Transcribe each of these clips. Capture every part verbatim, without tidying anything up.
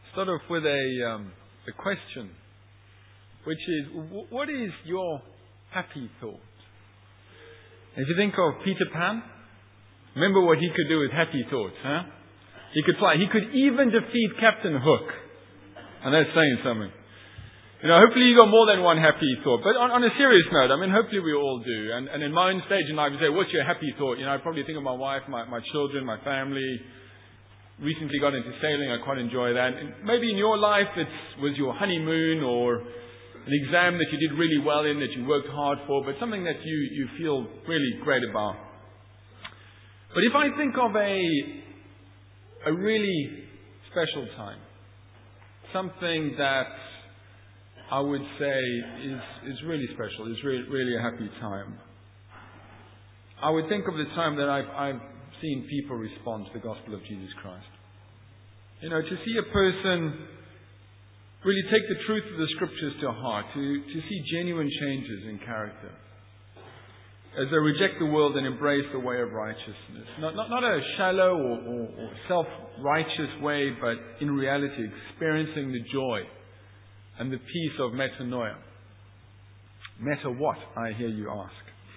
start off with a, um, a question, which is, w- what is your happy thought? If you think of Peter Pan, remember what he could do with happy thoughts, huh? He could fly. He could even defeat Captain Hook. And that's saying something. You know, hopefully you got more than one happy thought. But on, on a serious note, I mean, hopefully we all do. And, and in my own stage in life, you say, what's your happy thought? You know, I probably think of my wife, my, my children, my family. Recently got into sailing. I quite enjoy that. And maybe in your life it was your honeymoon or an exam that you did really well in, that you worked hard for, but something that you, you feel really great about. But if I think of a, a really special time, something that I would say is, is really special, is really, really a happy time, I would think of the time that I've, I've seen people respond to the gospel of Jesus Christ. You know, to see a person really take the truth of the scriptures to heart, to, to see genuine changes in character, as they reject the world and embrace the way of righteousness. Not, not, not a shallow or, or, or self-righteous way, but in reality experiencing the joy and the peace of metanoia. Meta what, I hear you ask?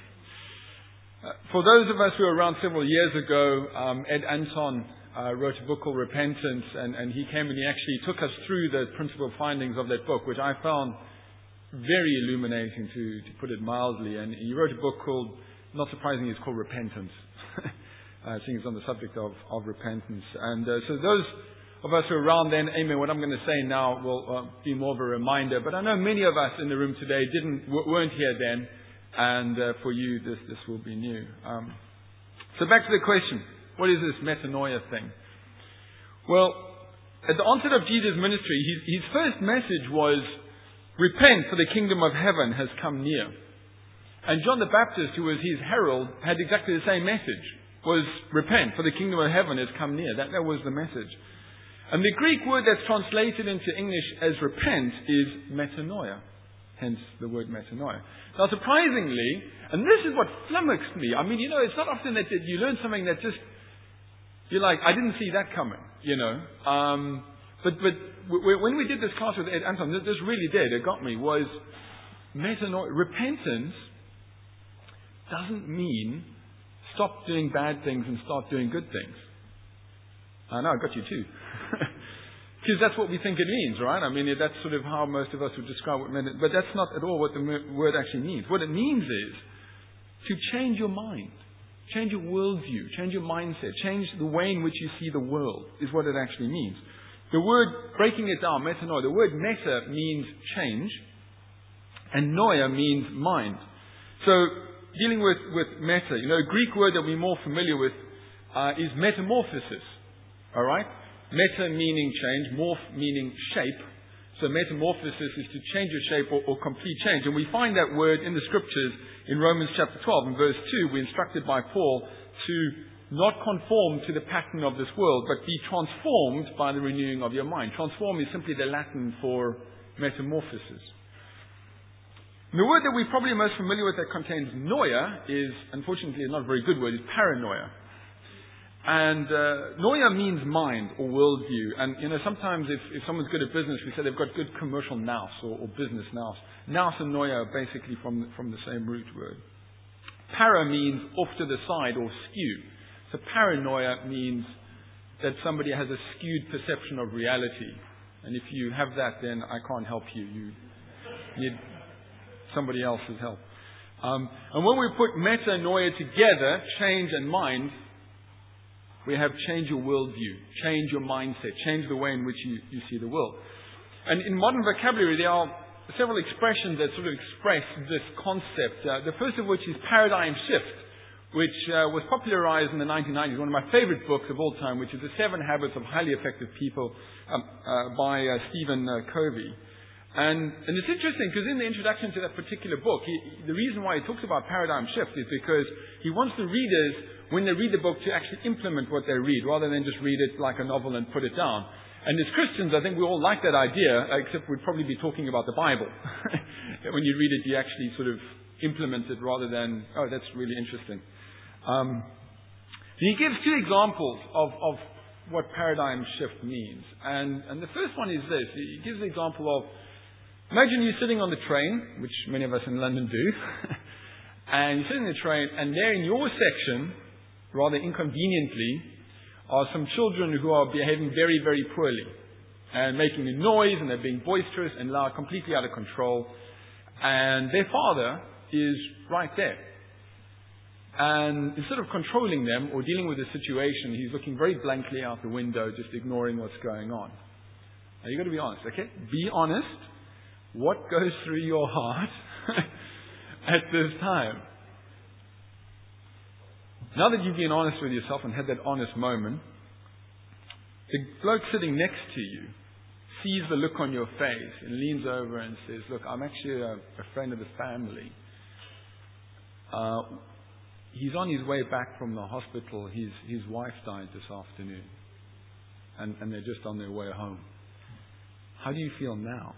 Uh, for those of us who were around several years ago, um, Ed Anton uh, wrote a book called Repentance, and, and he came and he actually took us through the principal findings of that book, which I found very illuminating, to, to put it mildly. And he wrote a book called, not surprisingly, it's called Repentance. I think it's on the subject of, of repentance. And uh, so those of us who are around then, amen, what I'm going to say now will uh, be more of a reminder. But I know many of us in the room today didn't weren't here then. And uh, for you, this this will be new. Um, so back to the question. What is this metanoia thing? Well, at the onset of Jesus' ministry, his, his first message was, repent, for the kingdom of heaven has come near. And John the Baptist, who was his herald, had exactly the same message. Was, repent, for the kingdom of heaven has come near. That, that was the message. And the Greek word that's translated into English as repent is metanoia. Hence the word metanoia. Now surprisingly, and this is what flummoxed me, I mean, you know, it's not often that you learn something that just, you're like, I didn't see that coming, you know. Um, but but w- when we did this class with Ed Anton, this really did, it got me, was metanoia. Repentance doesn't mean stop doing bad things and start doing good things. I know, I got you too. Because that's what we think it means, right? I mean, that's sort of how most of us would describe what meant. But that's not at all what the word actually means. What it means is to change your mind, change your worldview, change your mindset, change the way in which you see the world is what it actually means. The word, breaking it down, metanoia, the word meta means change, and noia means mind. So, dealing with, with meta, you know, a Greek word that we're more familiar with uh, is metamorphosis. All right? Meta meaning change, morph meaning shape. So metamorphosis is to change your shape or, or complete change. And we find that word in the scriptures in Romans chapter twelve and verse two. We're instructed by Paul to not conform to the pattern of this world, but be transformed by the renewing of your mind. Transform is simply the Latin for metamorphosis. And the word that we're probably most familiar with that contains noia is, unfortunately, not a very good word, is paranoia. And uh, noia means mind or worldview. And, you know, sometimes if, if someone's good at business, we say they've got good commercial nous or, or business nous. Nous and noia are basically from, from the same root word. Para means off to the side or skew. So paranoia means that somebody has a skewed perception of reality. And if you have that, then I can't help you. You need somebody else's help. Um, and when we put meta and noia together, change and mind, we have change your worldview, change your mindset, change the way in which you, you see the world. And in modern vocabulary, there are several expressions that sort of express this concept. Uh, the first of which is paradigm shift, which uh, was popularized in the nineteen nineties, one of my favorite books of all time, which is The Seven Habits of Highly Effective People um, uh, by uh, Stephen uh, Covey. And, and it's interesting because in the introduction to that particular book, he, the reason why he talks about paradigm shift is because he wants the readers, when they read the book, to actually implement what they read, rather than just read it like a novel and put it down. And as Christians, I think we all like that idea, except we'd probably be talking about the Bible. When you read it, you actually sort of implement it rather than, oh, that's really interesting. Um, he gives two examples of, of what paradigm shift means. And, and the first one is this. He gives the example of, imagine you're sitting on the train, which many of us in London do, and you're sitting in the train, and there in your section, rather inconveniently, are some children who are behaving very, very poorly and making a noise, and they're being boisterous and loud, completely out of control. And their father is right there. And instead of controlling them or dealing with the situation, he's looking very blankly out the window, just ignoring what's going on. Now, you've got to be honest, okay? Be honest. What goes through your heart at this time? Now that you've been honest with yourself and had that honest moment, the bloke sitting next to you sees the look on your face and leans over and says, look, I'm actually a, a friend of the family. Uh, he's on his way back from the hospital. His, his wife died this afternoon. And, and they're just on their way home. How do you feel now?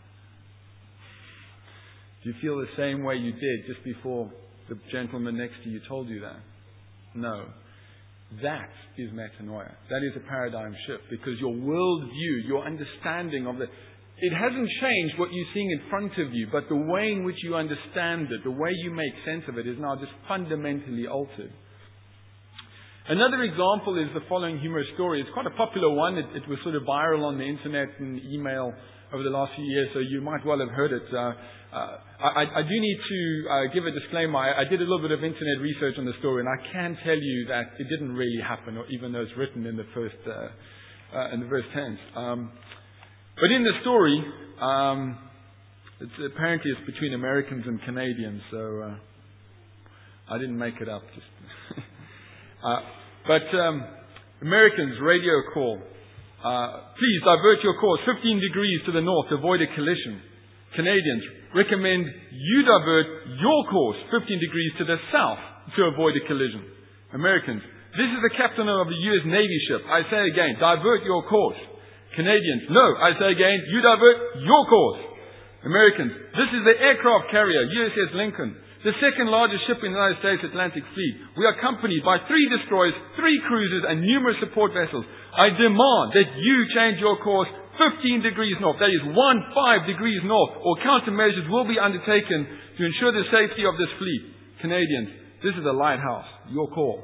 Do you feel the same way you did just before the gentleman next to you told you that? No. That is metanoia. That is a paradigm shift, because your worldview, your understanding of the... It hasn't changed what you're seeing in front of you, but the way in which you understand it, the way you make sense of it, is now just fundamentally altered. Another example is the following humorous story. It's quite a popular one. It, it was sort of viral on the internet and email over the last few years, so you might well have heard it. Uh, uh, I, I do need to uh, give a disclaimer. I, I did a little bit of internet research on the story, and I can tell you that it didn't really happen, or even though it's written in the first uh, uh, in the first tense. Um, but in the story, um, it's, apparently it's between Americans and Canadians, so uh, I didn't make it up. Just uh, but um, Americans, radio call. Uh, please divert your course fifteen degrees to the north to avoid a collision. Canadians, recommend you divert your course fifteen degrees to the south to avoid a collision. Americans, this is the captain of a U S Navy ship. I say again, divert your course. Canadians, no, I say again, you divert your course. Americans, this is the aircraft carrier, U S S Lincoln, the second largest ship in the United States Atlantic Fleet. We are accompanied by three destroyers, three cruisers, and numerous support vessels. I demand that you change your course fifteen degrees north, that is one five degrees north, or countermeasures will be undertaken to ensure the safety of this fleet. Canadians, this is a lighthouse. Your call.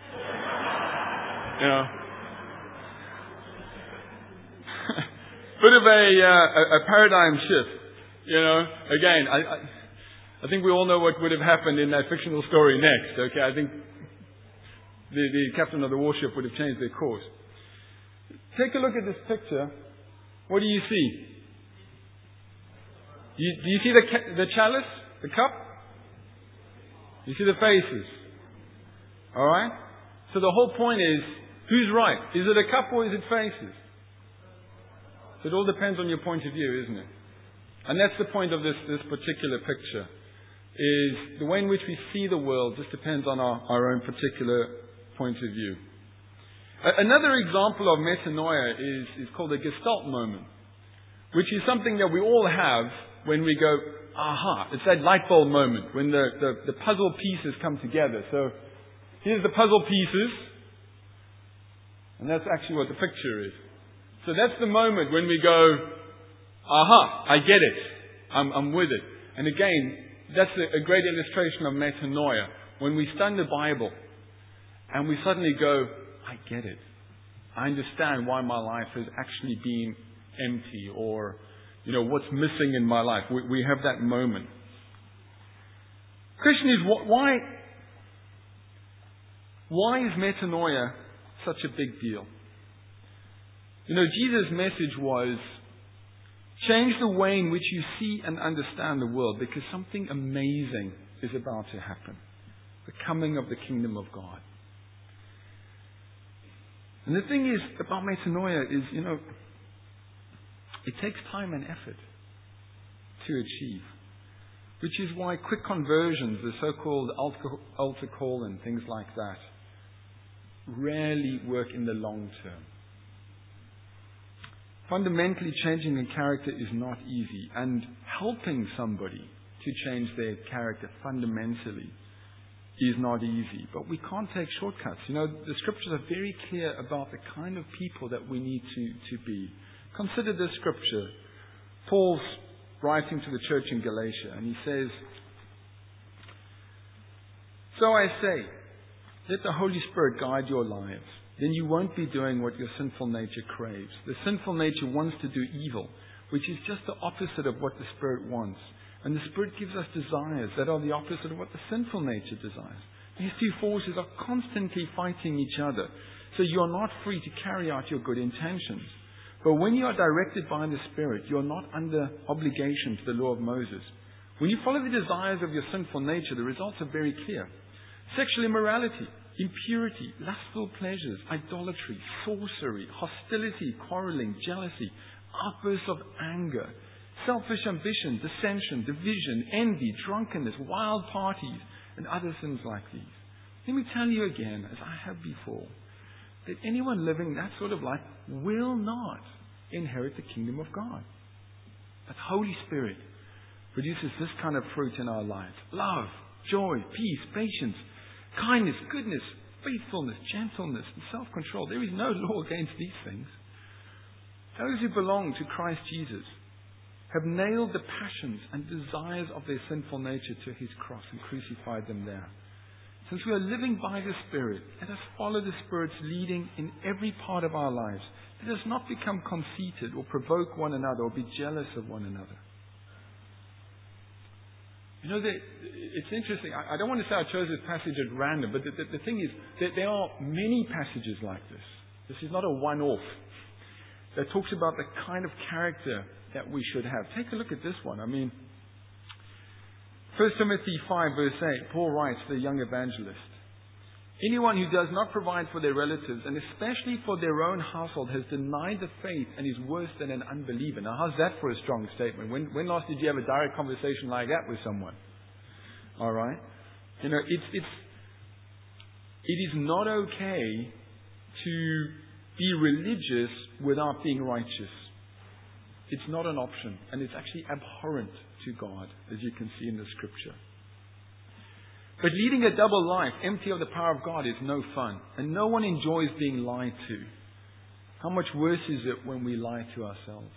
You know. Bit of a, uh, a paradigm shift. You know, again, I, I, I think we all know what would have happened in that fictional story next. Okay, I think the, the captain of the warship would have changed their course. Take a look at this picture. What do you see? You, do you see the, the chalice? The cup? You see the faces? Alright? So the whole point is, who's right? Is it a cup or is it faces? So it all depends on your point of view, isn't it? And that's the point of this, this particular picture. Is the way in which we see the world just depends on our, our own particular point of view. Another example of metanoia is, is called a Gestalt moment, which is something that we all have when we go, aha, it's that light bulb moment, when the, the, the puzzle pieces come together. So here's the puzzle pieces, and that's actually what the picture is. So that's the moment when we go, aha, I get it, I'm, I'm with it. And again, that's a, a great illustration of metanoia. When we study the Bible, and we suddenly go, I get it. I understand why my life has actually been empty, or, you know, what's missing in my life. We, we have that moment. Question is, why, why is metanoia such a big deal? You know, Jesus' message was, change the way in which you see and understand the world, because something amazing is about to happen. The coming of the kingdom of God. And the thing is about metanoia is, you know, it takes time and effort to achieve. Which is why quick conversions, the so-called altar, altar call and things like that, rarely work in the long term. Fundamentally changing a character is not easy, and helping somebody to change their character fundamentally is not easy, but we can't take shortcuts. You know, the scriptures are very clear about the kind of people that we need to, to be. Consider this scripture. Paul's writing to the church in Galatia, and he says, "So I say, let the Holy Spirit guide your lives. Then you won't be doing what your sinful nature craves. The sinful nature wants to do evil, which is just the opposite of what the Spirit wants. And the Spirit gives us desires that are the opposite of what the sinful nature desires. These two forces are constantly fighting each other. So you are not free to carry out your good intentions. But when you are directed by the Spirit, you are not under obligation to the law of Moses. When you follow the desires of your sinful nature, the results are very clear. Sexual immorality, impurity, lustful pleasures, idolatry, sorcery, hostility, quarreling, jealousy, outbursts of anger, selfish ambition, dissension, division, envy, drunkenness, wild parties, and other sins like these. Let me tell you again, as I have before, that anyone living that sort of life will not inherit the kingdom of God. But the Holy Spirit produces this kind of fruit in our lives. Love, joy, peace, patience, kindness, goodness, faithfulness, gentleness, and self-control. There is no law against these things. Those who belong to Christ Jesus have nailed the passions and desires of their sinful nature to His cross and crucified them there. Since we are living by the Spirit, let us follow the Spirit's leading in every part of our lives. Let us not become conceited or provoke one another or be jealous of one another. You know, it's interesting. I don't want to say I chose this passage at random, but the, the, the thing is that there are many passages like this. This is not a one-off that talks about the kind of character that we should have. Take a look at this one. I mean, First Timothy five verse eight, Paul writes to the young evangelist, "Anyone who does not provide for their relatives, and especially for their own household, has denied the faith and is worse than an unbeliever." Now, how's that for a strong statement? When, when last did you have a direct conversation like that with someone? All right? You know, it's, it's, it is not okay to be religious without being righteous. It's not an option, and it's actually abhorrent to God, as you can see in the scripture. But leading a double life, empty of the power of God, is no fun. And no one enjoys being lied to. How much worse is it when we lie to ourselves?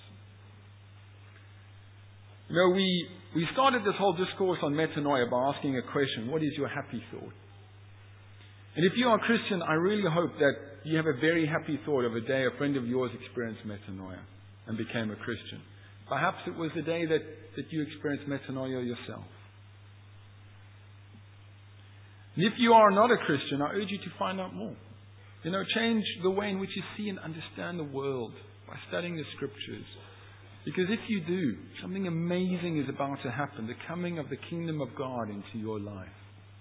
You know, we, we started this whole discourse on metanoia by asking a question: what is your happy thought? And if you are a Christian, I really hope that you have a very happy thought of a day a friend of yours experienced metanoia and became a Christian. Perhaps it was the day that, that you experienced metanoia yourself. And if you are not a Christian, I urge you to find out more. You know, change the way in which you see and understand the world by studying the scriptures. Because if you do, something amazing is about to happen, the coming of the kingdom of God into your life.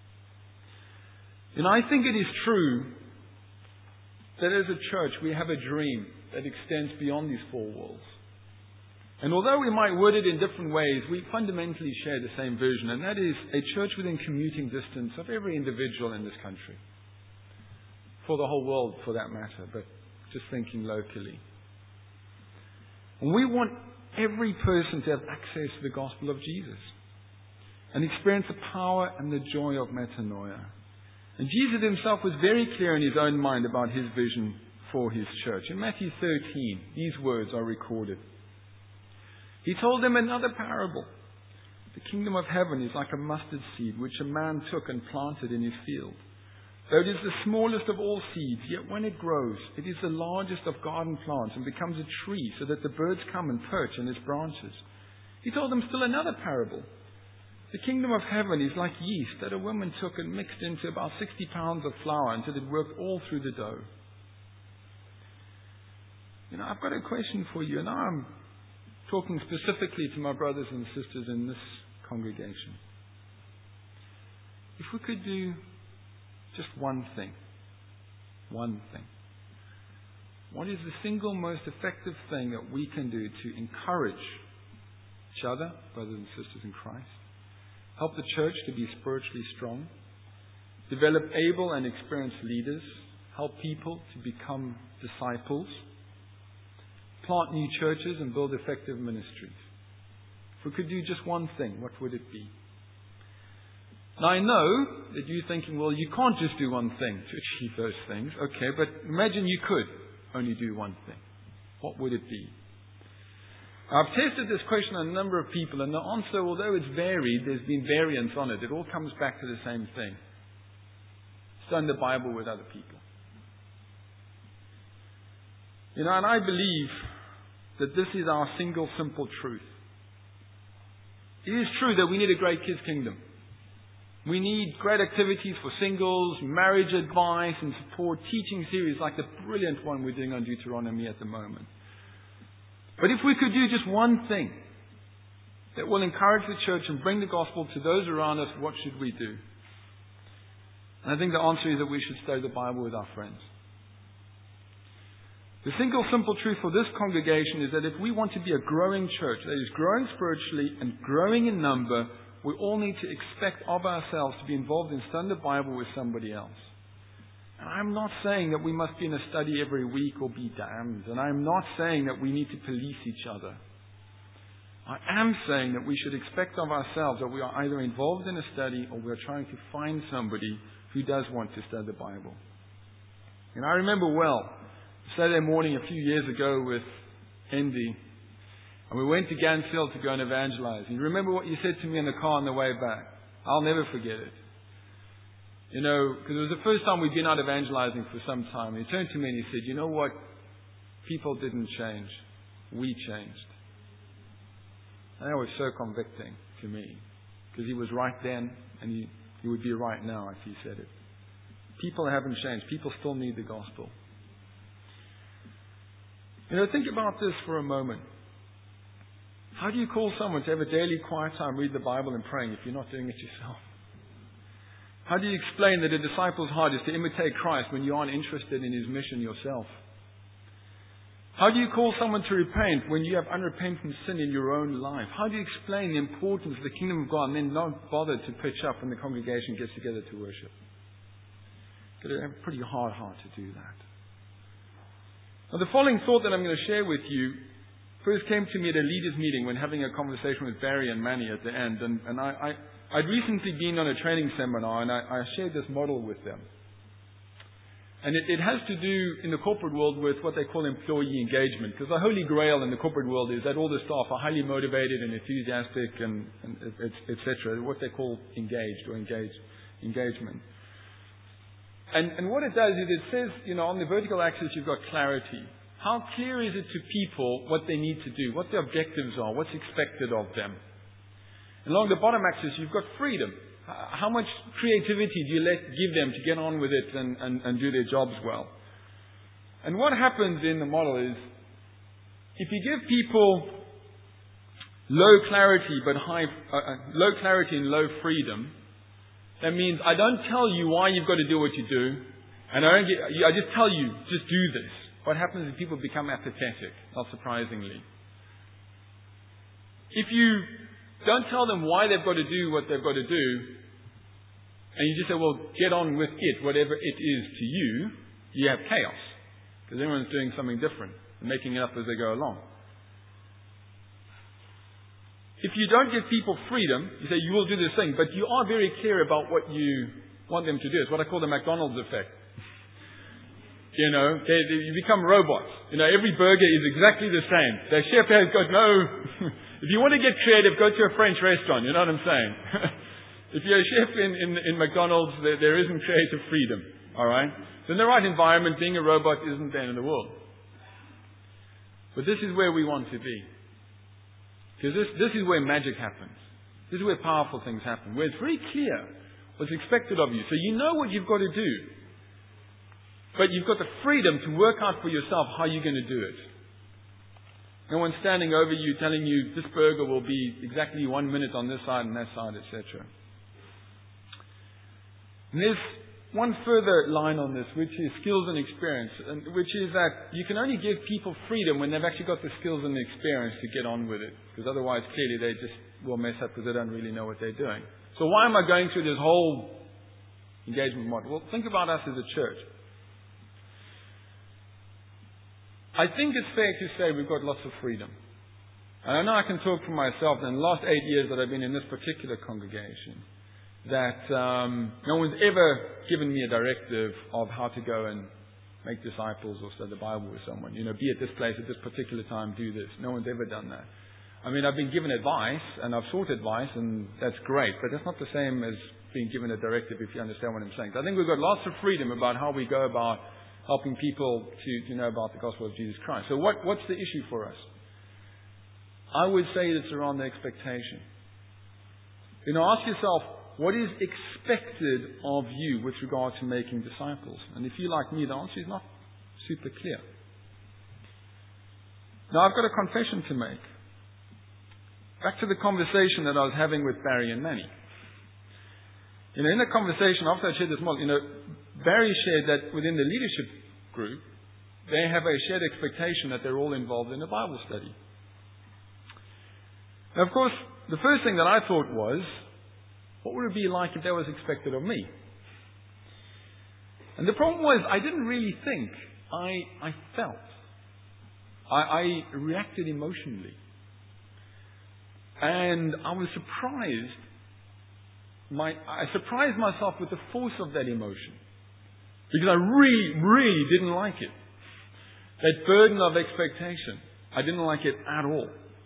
And I think it is true that as a church we have a dream that extends beyond these four walls. And although we might word it in different ways, we fundamentally share the same vision, and that is a church within commuting distance of every individual in this country. For the whole world, for that matter, but just thinking locally. And we want every person to have access to the gospel of Jesus and experience the power and the joy of metanoia. And Jesus himself was very clear in his own mind about his vision for his church. In Matthew thirteen, these words are recorded. He told them another parable. The kingdom of heaven is like a mustard seed, which a man took and planted in his field. Though it is the smallest of all seeds, yet when it grows, it is the largest of garden plants and becomes a tree, so that the birds come and perch on its branches. He told them still another parable. The kingdom of heaven is like yeast that a woman took and mixed into about sixty pounds of flour until it worked all through the dough. You know, I've got a question for you, and now I'm talking specifically to my brothers and sisters in this congregation. If we could do just one thing, one thing, what is the single most effective thing that we can do to encourage each other, brothers and sisters in Christ, help the church to be spiritually strong, develop able and experienced leaders, help people to become disciples, plant new churches and build effective ministries? If we could do just one thing, what would it be? Now I know that you're thinking, well, you can't just do one thing to achieve those things. Okay, but imagine you could only do one thing. What would it be? I've tested this question on a number of people, and the answer, although it's varied, there's been variance on it. It all comes back to the same thing. Study the Bible with other people. You know, and I believe that this is our single, simple truth. It is true that we need a great kids' kingdom. We need great activities for singles, marriage advice and support, teaching series like the brilliant one we're doing on Deuteronomy at the moment. But if we could do just one thing that will encourage the church and bring the gospel to those around us, what should we do? And I think the answer is that we should study the Bible with our friends. The single simple truth for this congregation is that if we want to be a growing church, that is growing spiritually and growing in number, we all need to expect of ourselves to be involved in studying the Bible with somebody else. And I'm not saying that we must be in a study every week or be damned. And I'm not saying that we need to police each other. I am saying that we should expect of ourselves that we are either involved in a study or we are trying to find somebody who does want to study the Bible. And I remember well, Saturday morning a few years ago with Andy, and we went to Gansfield to go and evangelize. And you remember what you said to me in the car on the way back? I'll never forget it. You know, because it was the first time we'd been out evangelizing for some time. And he turned to me and he said, you know what? People didn't change. We changed. And that was so convicting to me. Because he was right then, and he, he would be right now if he said it. People haven't changed. People still need the gospel. You know, think about this for a moment. How do you call someone to have a daily quiet time, read the Bible and praying if you're not doing it yourself? How do you explain that a disciple's heart is to imitate Christ when you aren't interested in His mission yourself? How do you call someone to repent when you have unrepentant sin in your own life? How do you explain the importance of the kingdom of God and then not bother to pitch up when the congregation gets together to worship? You've got to have a pretty hard heart to do that. Now, the following thought that I'm going to share with you first came to me at a leaders' meeting when having a conversation with Barry and Manny at the end. And, and I, I, I'd recently been on a training seminar, and I, I shared this model with them. And it, it has to do in the corporate world with what they call employee engagement. Because the holy grail in the corporate world is that all the staff are highly motivated and enthusiastic and, and et cetera. What they call engaged or engaged engagement. And, and what it does is it says, you know, on the vertical axis you've got clarity. How clear is it to people what they need to do, what their objectives are, what's expected of them? And along the bottom axis you've got freedom. How much creativity do you let give them to get on with it and, and, and do their jobs well? And what happens in the model is, if you give people low clarity but high, uh, low clarity and low freedom, that means I don't tell you why you've got to do what you do, and I don't get, I just tell you, just do this. What happens is people become apathetic, not surprisingly. If you don't tell them why they've got to do what they've got to do, and you just say, well, get on with it, whatever it is to you, you have chaos. Because everyone's doing something different and making it up as they go along. If you don't give people freedom, you say you will do this thing, but you are very clear about what you want them to do. It's what I call the McDonald's effect. You know, they, they, you become robots. You know, every burger is exactly the same. The chef has got no... If you want to get creative, go to a French restaurant. You know what I'm saying? If you're a chef in, in, in McDonald's, there, there isn't creative freedom. All right? So in the right environment, being a robot isn't the end of the world. But this is where we want to be. Because this, this is where magic happens. This is where powerful things happen. Where it's very clear what's expected of you. So you know what you've got to do. But you've got the freedom to work out for yourself how you're going to do it. No one's standing over you telling you this burger will be exactly one minute on this side and that side, et cetera. And there's one further line on this, which is skills and experience, and which is that you can only give people freedom when they've actually got the skills and the experience to get on with it. Because otherwise, clearly, they just will mess up because they don't really know what they're doing. So why am I going through this whole engagement model? Well, think about us as a church. I think it's fair to say we've got lots of freedom. And I know I can talk for myself. In the last eight years that I've been in this particular congregation, that um, no one's ever given me a directive of how to go and make disciples or study the Bible with someone. You know, be at this place at this particular time, do this. No one's ever done that. I mean, I've been given advice, and I've sought advice, and that's great, but that's not the same as being given a directive, if you understand what I'm saying. So I think we've got lots of freedom about how we go about helping people to, to know about the gospel of Jesus Christ. So what, what's the issue for us? I would say it's around the expectation. You know, ask yourself, what is expected of you with regard to making disciples? And if you like me, the answer is not super clear. Now, I've got a confession to make. Back to the conversation that I was having with Barry and Manny. You know, in the conversation, after I shared this model, you know, Barry shared that within the leadership group, they have a shared expectation that they're all involved in a Bible study. Now, of course, the first thing that I thought was, what would it be like if that was expected of me? And the problem was, I didn't really think. I, I felt. I, I reacted emotionally. And I was surprised. My, I surprised myself with the force of that emotion. Because I really, really didn't like it. That burden of expectation. I didn't like it at all.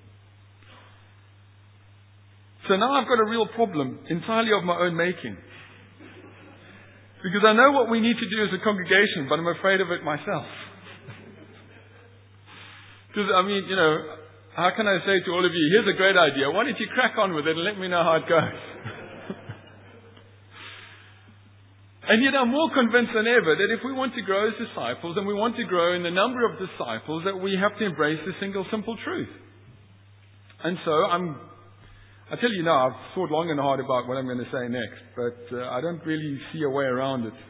So now I've got a real problem, entirely of my own making. Because I know what we need to do as a congregation, but I'm afraid of it myself. Because, I mean, you know, how can I say to all of you, here's a great idea, why don't you crack on with it and let me know how it goes? And yet I'm more convinced than ever that if we want to grow as disciples, and we want to grow in the number of disciples, that we have to embrace the single simple truth. And so I'm I tell you now, I've thought long and hard about what I'm going to say next, but uh, I don't really see a way around it.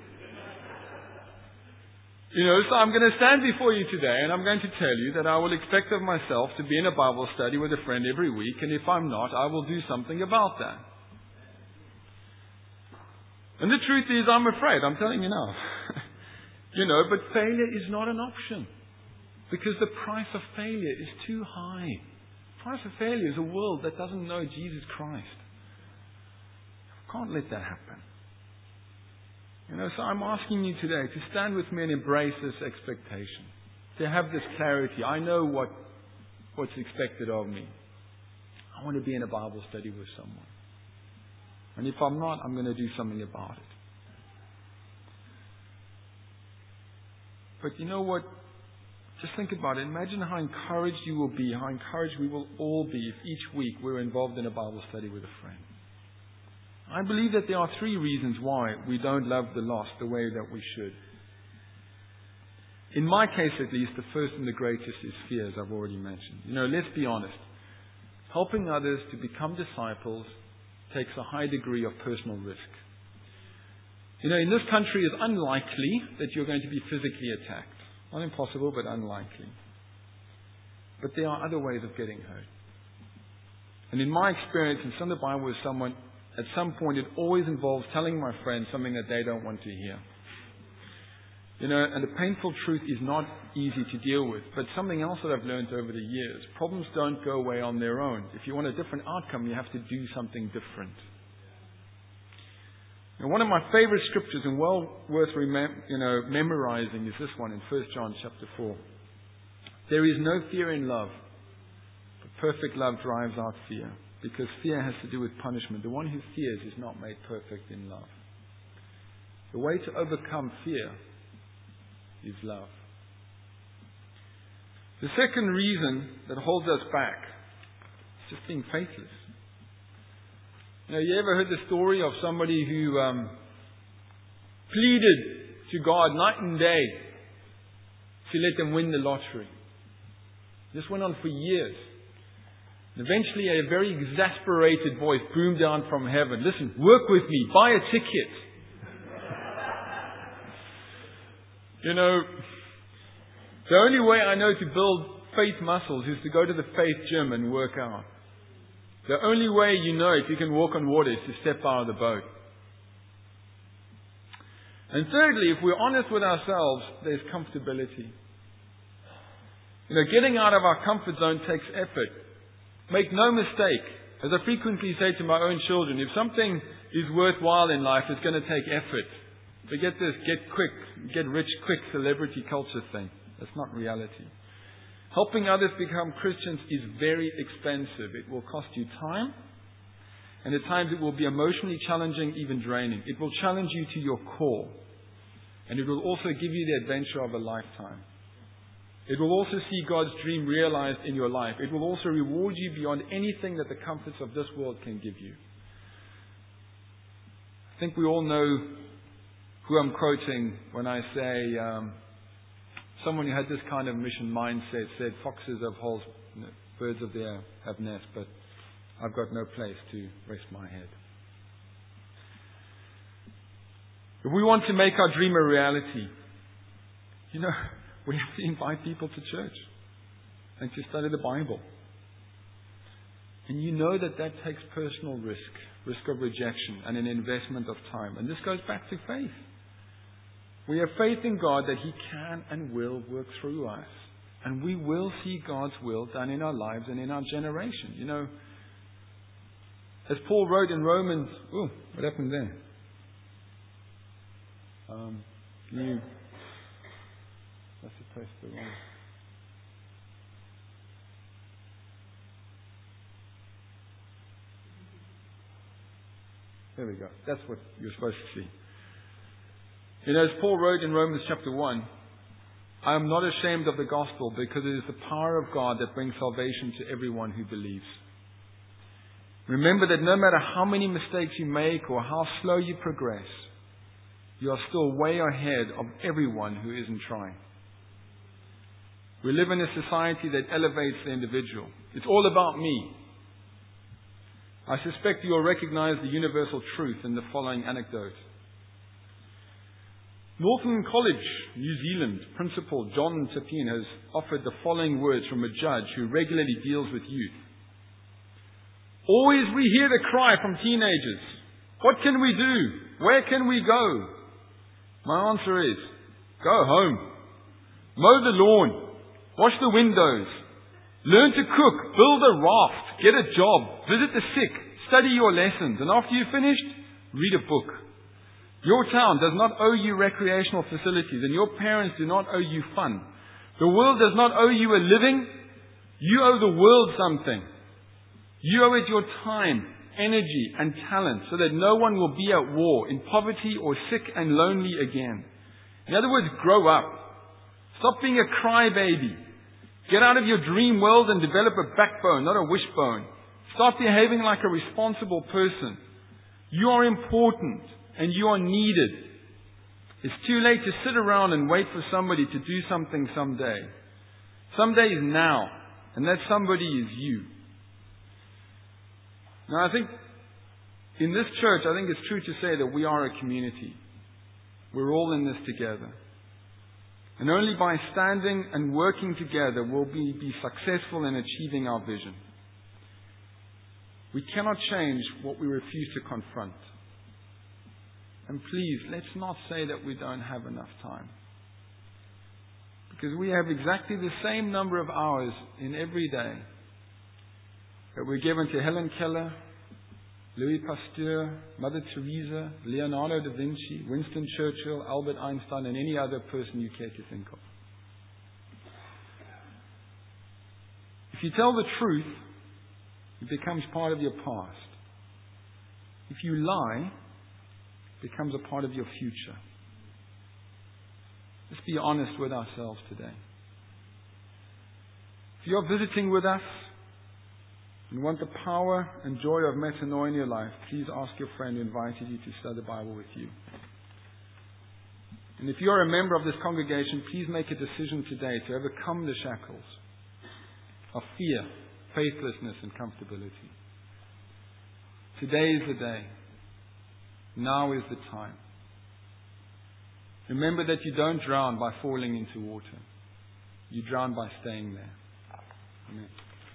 You know, so I'm going to stand before you today and I'm going to tell you that I will expect of myself to be in a Bible study with a friend every week, and if I'm not, I will do something about that. And the truth is, I'm afraid, I'm telling you now. You know, but failure is not an option, because the price of failure is too high. The price of failure is a world that doesn't know Jesus Christ. Can't let that happen. You know, so I'm asking you today to stand with me and embrace this expectation. To have this clarity. I know what what's expected of me. I want to be in a Bible study with someone. And if I'm not, I'm going to do something about it. But you know what? Just think about it. Imagine how encouraged you will be, how encouraged we will all be if each week we're involved in a Bible study with a friend. I believe that there are three reasons why we don't love the lost the way that we should. In my case, at least, the first and the greatest is fear, as I've already mentioned. You know, let's be honest. Helping others to become disciples takes a high degree of personal risk. You know, in this country, it's unlikely that you're going to be physically attacked. Not impossible, but unlikely. But there are other ways of getting hurt. And in my experience, in studying the Bible with someone, at some point it always involves telling my friends something that they don't want to hear. You know, and the painful truth is not easy to deal with. But something else that I've learned over the years, problems don't go away on their own. If you want a different outcome, you have to do something different. And one of my favorite scriptures and well worth remem- you know, memorizing is this one in First John chapter four. There is no fear in love, but perfect love drives out fear, because fear has to do with punishment. The one who fears is not made perfect in love. The way to overcome fear is love. The second reason that holds us back is just being faithless. You know, you ever heard the story of somebody who um, pleaded to God night and day to let them win the lottery? This went on for years. And eventually a very exasperated voice boomed down from heaven. Listen, work with me, buy a ticket. You know, the only way I know to build faith muscles is to go to the faith gym and work out. The only way you know if you can walk on water is to step out of the boat. And thirdly, if we're honest with ourselves, there's comfortability. You know, getting out of our comfort zone takes effort. Make no mistake, as I frequently say to my own children, if something is worthwhile in life is going to take effort. Forget this get quick, get rich quick celebrity culture thing. That's not reality. Helping others become Christians is very expensive. It will cost you time, and at times it will be emotionally challenging, even draining. It will challenge you to your core, and it will also give you the adventure of a lifetime. It will also see God's dream realized in your life. It will also reward you beyond anything that the comforts of this world can give you. I think we all know who I'm quoting when I say um, someone who had this kind of mission mindset said, foxes have holes, you know, birds of the air have nests, but I've got no place to rest my head. If we want to make our dream a reality, you know, we have to invite people to church and to study the Bible. And you know that that takes personal risk, risk of rejection and an investment of time. And this goes back to faith. We have faith in God that He can and will work through us. And we will see God's will done in our lives and in our generation. You know, as Paul wrote in Romans... Oh, what happened there? Um, you... Must have pressed the wrong... There we go. That's what you're supposed to see. You know, as Paul wrote in Romans chapter one, I am not ashamed of the gospel because it is the power of God that brings salvation to everyone who believes. Remember that no matter how many mistakes you make or how slow you progress, you are still way ahead of everyone who isn't trying. We live in a society that elevates the individual. It's all about me. I suspect you will recognize the universal truth in the following anecdote. Northern College, New Zealand, Principal John Tapine has offered the following words from a judge who regularly deals with youth. Always we hear the cry from teenagers. What can we do? Where can we go? My answer is, go home. Mow the lawn. Wash the windows. Learn to cook. Build a raft. Get a job. Visit the sick. Study your lessons. And after you've finished, read a book. Your town does not owe you recreational facilities, and your parents do not owe you fun. The world does not owe you a living. You owe the world something. You owe it your time, energy, and talent so that no one will be at war, in poverty, or sick and lonely again. In other words, grow up. Stop being a crybaby. Get out of your dream world and develop a backbone, not a wishbone. Start behaving like a responsible person. You are important. And you are needed. It's too late to sit around and wait for somebody to do something someday. Someday is now. And that somebody is you. Now I think in this church, I think it's true to say that we are a community. We're all in this together. And only by standing and working together will we be successful in achieving our vision. We cannot change what we refuse to confront. And please, let's not say that we don't have enough time. Because we have exactly the same number of hours in every day that we're given to Helen Keller, Louis Pasteur, Mother Teresa, Leonardo da Vinci, Winston Churchill, Albert Einstein, and any other person you care to think of. If you tell the truth, it becomes part of your past. If you lie, becomes a part of your future. Let's be honest with ourselves today. If you're visiting with us and want the power and joy of metanoia in your life, please ask your friend who invited you to study the Bible with you. And if you're a member of this congregation, please make a decision today to overcome the shackles of fear, faithlessness, and comfortability. Today is the day. Now is the time. Remember that you don't drown by falling into water. You drown by staying there. Amen.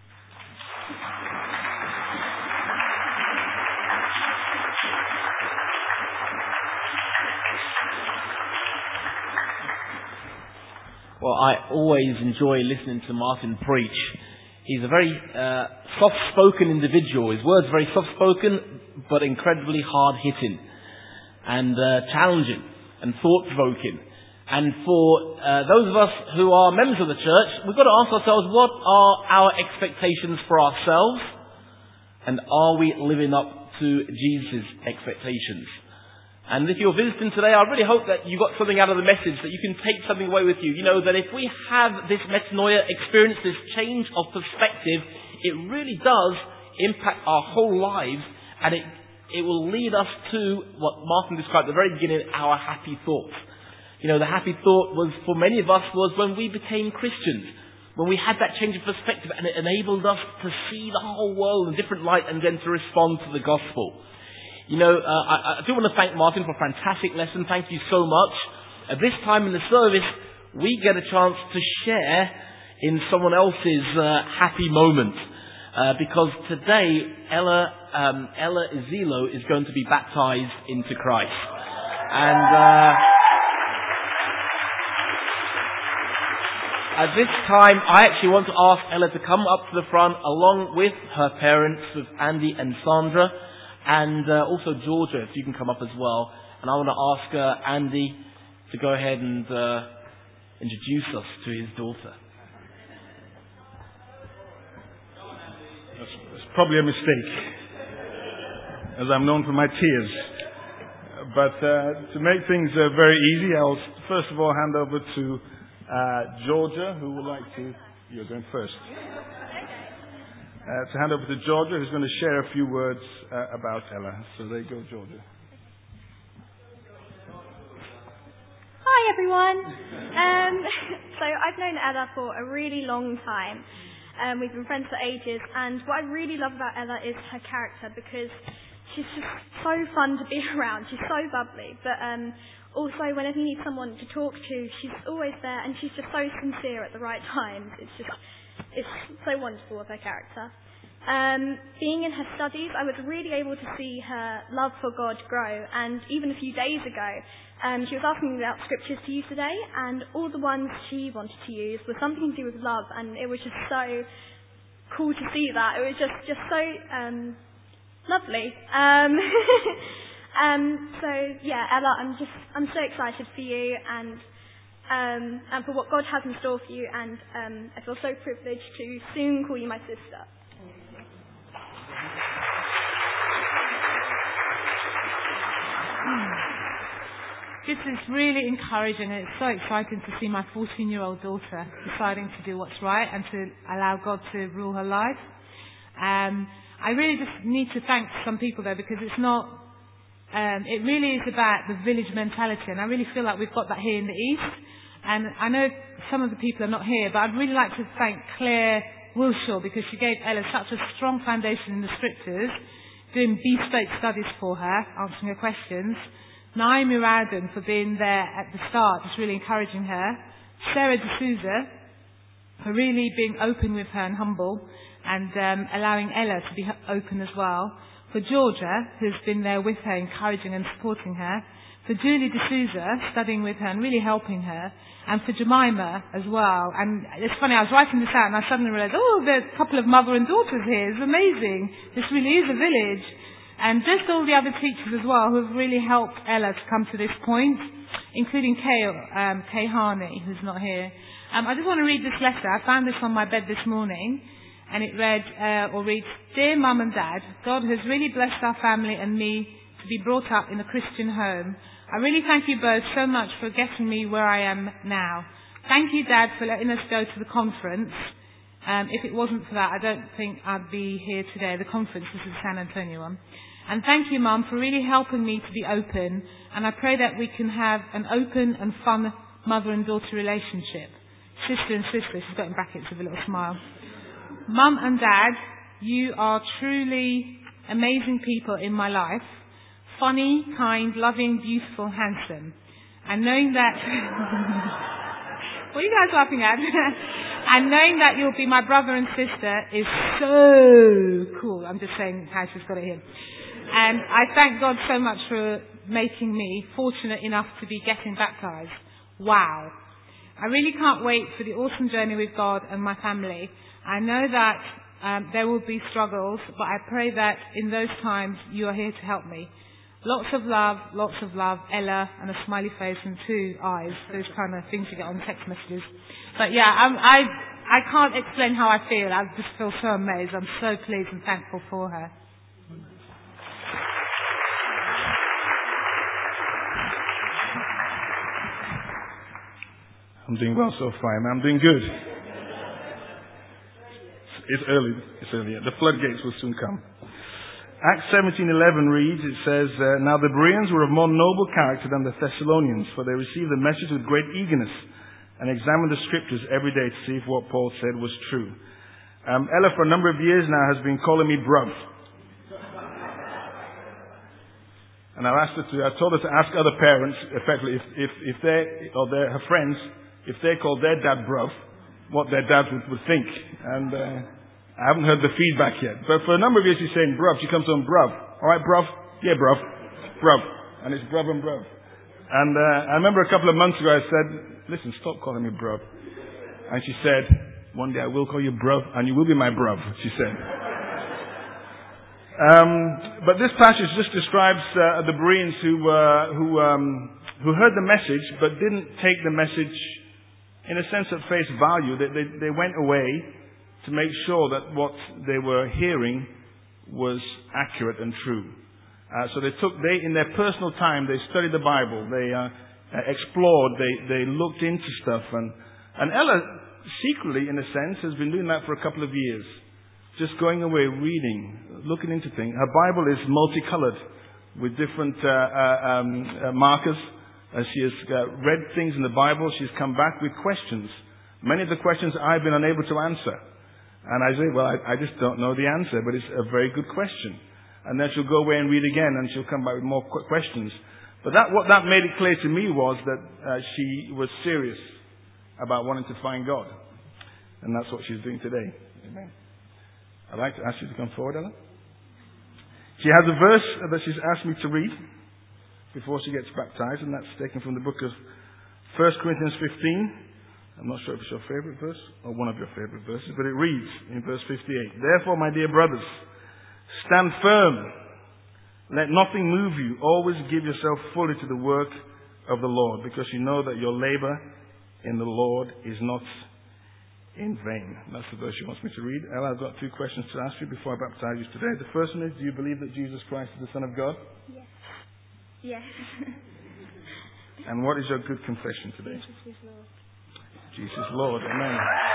Well, I always enjoy listening to Martin preach. He's a very uh, soft-spoken individual. His words are very soft-spoken, but incredibly hard-hitting and uh, challenging and thought-provoking. And for uh, those of us who are members of the church, we've got to ask ourselves, what are our expectations for ourselves? And are we living up to Jesus' expectations? And if you're visiting today, I really hope that you got something out of the message, that you can take something away with you. You know, that if we have this metanoia experience, this change of perspective, it really does impact our whole lives, and it, it will lead us to what Martin described at the very beginning, our happy thoughts. You know, the happy thought was, for many of us, was when we became Christians. When we had that change of perspective and it enabled us to see the whole world in a different light and then to respond to the gospel. You know, uh, I, I do want to thank Martin for a fantastic lesson. Thank you so much. At this time in the service, we get a chance to share in someone else's uh, happy moment. Uh, because today, Ella, um, Ella Izilo is going to be baptized into Christ. And... Uh, At this time, I actually want to ask Ella to come up to the front along with her parents, with Andy and Sandra, and uh, also Georgia, if you can come up as well. And I want to ask uh, Andy to go ahead and uh, introduce us to his daughter. That's, that's probably a mistake, as I'm known for my tears. But uh, to make things uh, very easy, I'll first of all hand over to Uh, Georgia, who would like to... You're going first. Uh, to hand over to Georgia, who's going to share a few words uh, about Ella. So there you go, Georgia. Hi, everyone. Um, so I've known Ella for a really long time. Um, we've been friends for ages, and what I really love about Ella is her character, because she's just so fun to be around. She's so bubbly, but... Um, Also, whenever you need someone to talk to, she's always there, and she's just so sincere at the right times. It's just, it's so wonderful with her character. Um, being in her studies, I was really able to see her love for God grow, and even a few days ago, um, she was asking me about scriptures to use today, and all the ones she wanted to use were something to do with love, and it was just so cool to see that. It was just, just so um, lovely. Um, Um, so yeah, Ella, I'm just, I'm so excited for you and, um, and for what God has in store for you, and, um, I feel so privileged to soon call you my sister. This is really encouraging, and it's so exciting to see my fourteen-year-old daughter deciding to do what's right and to allow God to rule her life. Um, I really just need to thank some people though, because it's not Um, it really is about the village mentality, and I really feel like we've got that here in the East. And I know some of the people are not here, but I'd really like to thank Claire Wilshaw, because she gave Ella such a strong foundation in the scriptures, doing bespoke studies for her, answering her questions. Naomi Rowden for being there at the start, just really encouraging her. Sarah D'Souza for really being open with her and humble, and um, allowing Ella to be open as well. For Georgia, who's been there with her, encouraging and supporting her. For Julie D'Souza, studying with her and really helping her. And for Jemima as well. And it's funny, I was writing this out and I suddenly realised, oh, there's a couple of mother and daughters here. It's amazing. This really is a village. And just all the other teachers as well who have really helped Ella to come to this point, including Kay, um, Kay Harney, who's not here. Um, I just want to read this letter. I found this on my bed this morning. And it read, uh, or reads, Dear Mum and Dad, God has really blessed our family and me to be brought up in a Christian home. I really thank you both so much for getting me where I am now. Thank you, Dad, for letting us go to the conference. Um, if it wasn't for that, I don't think I'd be here today. The conference is the San Antonio one. And thank you, Mum, for really helping me to be open. And I pray that we can have an open and fun mother and daughter relationship. Sister and sister, she's got in brackets with a little smile. Mum and Dad, you are truly amazing people in my life. Funny, kind, loving, beautiful, handsome. And knowing that... what are you guys laughing at? And knowing that you'll be my brother and sister is so cool. I'm just saying how she's got it here. And I thank God so much for making me fortunate enough to be getting baptized. Wow. I really can't wait for the awesome journey with God and my family. I know that Um, there will be struggles, but I pray that in those times you are here to help me. Lots of love, lots of love, Ella, and a smiley face and two eyes. Those kind of things you get on text messages. But yeah, I'm, I I can't explain how I feel. I just feel so amazed. I'm so pleased and thankful for her. I'm doing well so far. I'm doing good. It's early. It's early. The floodgates will soon come. Acts seventeen eleven reads, it says, uh, Now the Bereans were of more noble character than the Thessalonians, for they received the message with great eagerness and examined the scriptures every day to see if what Paul said was true. Um, Ella, for a number of years now, has been calling me bruv. And I've asked her to, I told her to ask other parents, effectively, if, if, if they, or their, her friends, if they called their dad bruv, what their dad would, would think. And uh, I haven't heard the feedback yet. But for a number of years she's saying bruv. She comes on bruv. All right, bruv? Yeah, bruv. Bruv. And it's bruv and bruv. And uh, I remember a couple of months ago I said, listen, stop calling me bruv. And she said, one day I will call you bruv and you will be my bruv, she said. Um, but this passage just describes uh, the Bereans who, uh, who, um, who heard the message but didn't take the message in a sense at face value. They, they, they went away to make sure that what they were hearing was accurate and true. Uh, so they took, they in their personal time, they studied the Bible, they uh, explored, they, they looked into stuff. And, and Ella, secretly, in a sense, has been doing that for a couple of years. Just going away, reading, looking into things. Her Bible is multicolored with different uh, uh, um, uh, markers. Uh, she has uh, read things in the Bible. She's come back with questions. Many of the questions I've been unable to answer. And I say, well, I, I just don't know the answer, but it's a very good question. And then she'll go away and read again, and she'll come back with more qu- questions. But that, what that made it clear to me was that uh, she was serious about wanting to find God. And that's what she's doing today. Amen. I'd like to ask you to come forward, Ella. She has a verse that she's asked me to read before she gets baptized, and that's taken from the book of First Corinthians fifteen. I'm not sure if it's your favorite verse or one of your favorite verses, but it reads in verse fifty-eight, Therefore, my dear brothers, stand firm. Let nothing move you. Always give yourself fully to the work of the Lord, because you know that your labor in the Lord is not in vain. That's the verse she wants me to read. Ella, I've got two questions to ask you before I baptize you today. The first one is, do you believe that Jesus Christ is the Son of God? Yes. Yes. And what is your good confession today? Jesus is Lord. Jesus Lord. Amen.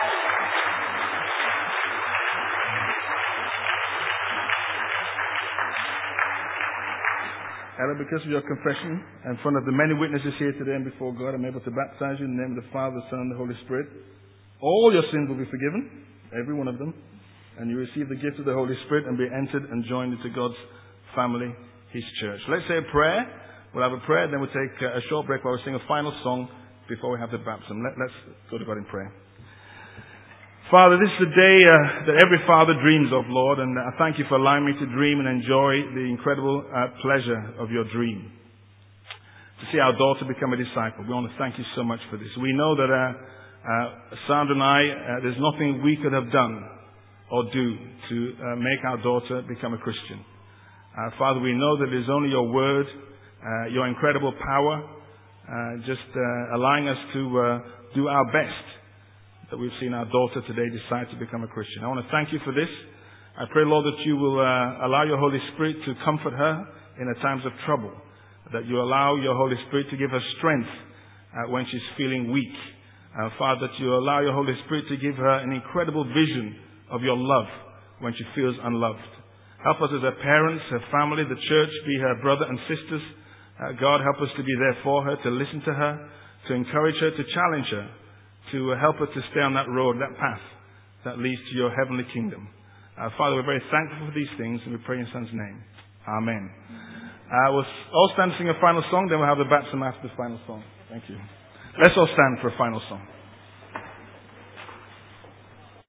Ella, because of your confession, in front of the many witnesses here today and before God, I'm able to baptize you in the name of the Father, the Son, and the Holy Spirit. All your sins will be forgiven, every one of them, and you receive the gift of the Holy Spirit and be entered and joined into God's family, His church. Let's say a prayer. We'll have a prayer, then we'll take a short break while we sing a final song before we have the baptism. Let, let's go to God in prayer. Father, this is the day uh, that every father dreams of, Lord, and I thank you for allowing me to dream and enjoy the incredible uh, pleasure of your dream. To see our daughter become a disciple. We want to thank you so much for this. We know that uh, uh, Sandra and I, uh, there's nothing we could have done or do to uh, make our daughter become a Christian. Uh, Father, we know that it is only your word, uh, your incredible power, uh, just uh, allowing us to uh, do our best, that we've seen our daughter today decide to become a Christian. I want to thank you for this. I pray, Lord, that you will uh, allow your Holy Spirit to comfort her in her times of trouble, that you allow your Holy Spirit to give her strength uh, when she's feeling weak. Uh, Father, that you allow your Holy Spirit to give her an incredible vision of your love when she feels unloved. Help us as her parents, her family, the church, be her brother and sisters. Uh, God, help us to be there for her, to listen to her, to encourage her, to challenge her, to uh, help her to stay on that road, that path that leads to your heavenly kingdom. Uh, Father, we're very thankful for these things, and we pray in your Son's name. Amen. Uh, we'll all stand to sing a final song, then we'll have the baptism after the final song. Thank you. Let's all stand for a final song.